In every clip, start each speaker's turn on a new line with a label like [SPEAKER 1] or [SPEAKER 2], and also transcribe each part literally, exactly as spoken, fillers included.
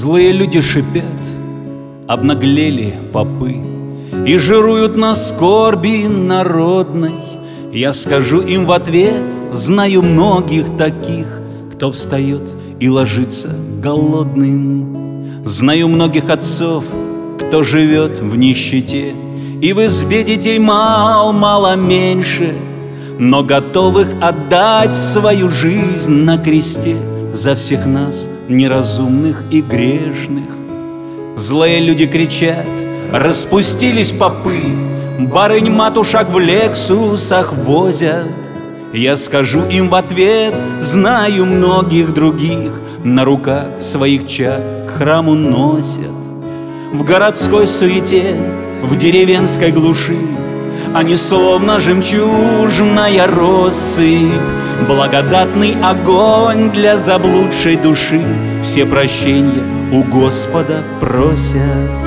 [SPEAKER 1] Злые люди шипят, обнаглели попы и жируют на скорби народной. Я скажу им в ответ: знаю многих таких, кто встает и ложится голодным. Знаю многих отцов, кто живет в нищете, и в избе детей мал-мало меньше, но готовых отдать свою жизнь на кресте за всех нас, неразумных и грешных. Злые люди кричат: распустились попы, барынь-матушек в лексусах возят. Я скажу им в ответ: знаю многих других, на руках своих чад к храму носят. В городской суете, в деревенской глуши они словно жемчужная россыпь, благодатный огонь для заблудшей души, все прощения у Господа просят.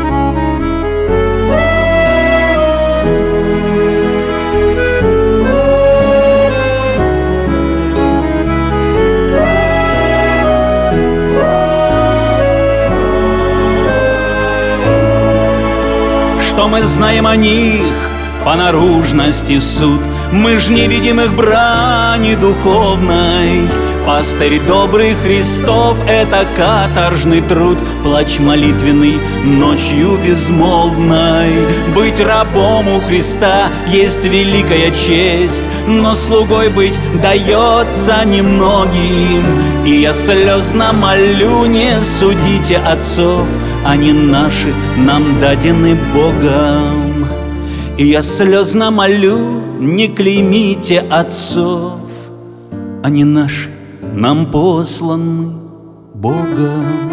[SPEAKER 1] Что мы знаем о них по наружности суд? Мы ж не видим их брани духовной. Пастырь добрый Христов — это каторжный труд, плач молитвенный ночью безмолвной. Быть рабом у Христа есть великая честь, но слугой быть дается немногим. И я слезно молю: не судите отцов, они наши, нам дадены Богом. И я слезно молю: не клеймите отцов, они наши, нам посланы Богом.